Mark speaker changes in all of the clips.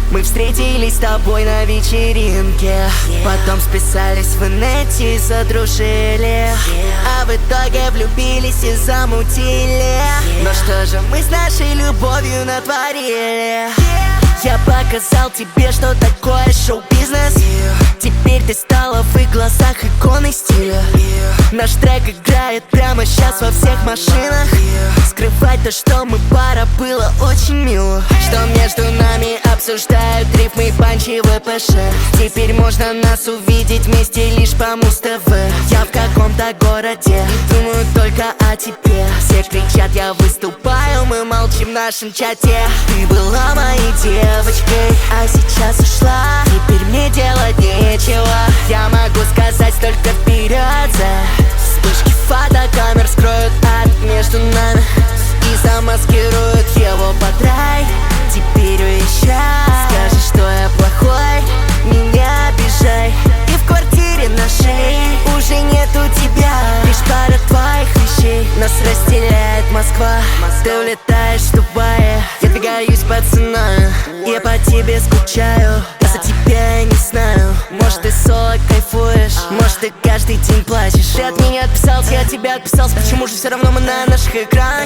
Speaker 1: Мы встретились с тобой на вечеринке, потом списались в инете и задружили, а в итоге влюбились и замутили. Но что же мы с нашей любовью натворили? Я показал тебе, что такое шоу-бизнес. Теперь ты стала в их глазах иконой стиля. Наш трек играет прямо сейчас во всех машинах. Скрывать то, что мы пара, было очень мило. Что между нами обсуждают рифмы, панчи, ВПШ. Теперь можно нас увидеть вместе лишь по Муз-ТВ. Я в каком-то городе, думаю только о тебе. Все кричат, я выступаю, мы молчим в нашем чате. Ты была моей девочкой, а сейчас ушла. Теперь мне делать нечего. Я могу сказать только вперед. Вспышки фотокамер скроют ад между нами и замаскируют его под рай. Теперь уезжай, скажи, что я плохой, меня обижай. И в квартире нашей уже нету тебя, лишь пара твоих вещей. Нас разделяет Москва, ты улетаешь в Дубае. Я двигаюсь по ценам, я по тебе скучаю. Я за тебя не знаю, может ты соло кайфуешь, может ты каждый день плачешь. Ты от меня отписался, я от тебя отписался. Почему же все равно мы на наших экранах?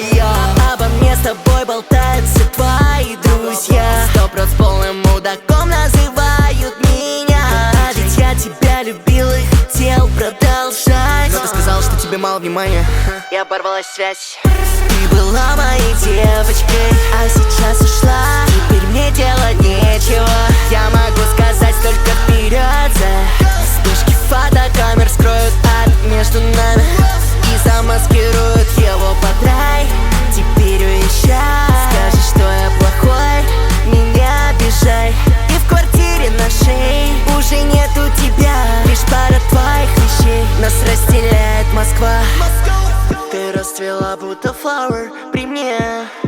Speaker 1: Обо мне с тобой болтают все твои друзья. 100% с полным мудаком называют меня. А ведь я тебя любил и хотел продолжать. Но ты сказал, что тебе мало внимания, и оборвалась связь. Ты была моей девочкой, а сейчас ушла. Теперь мне делать нечего. Я могу сказать только вперед. Вспышки фотокамер скроют ад между нами и замаскируют его под рай. Теперь уезжай, скажи, что я плохой, меня обижай. И в квартире нашей уже нету тебя, лишь пара твоих вещей. Нас разделяет Москва. Ты расцвела будто flower при мне,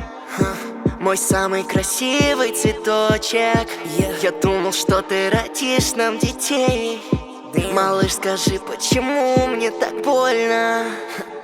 Speaker 1: мой самый красивый цветочек. Я думал, что ты родишь нам детей. Малыш, скажи, почему мне так больно?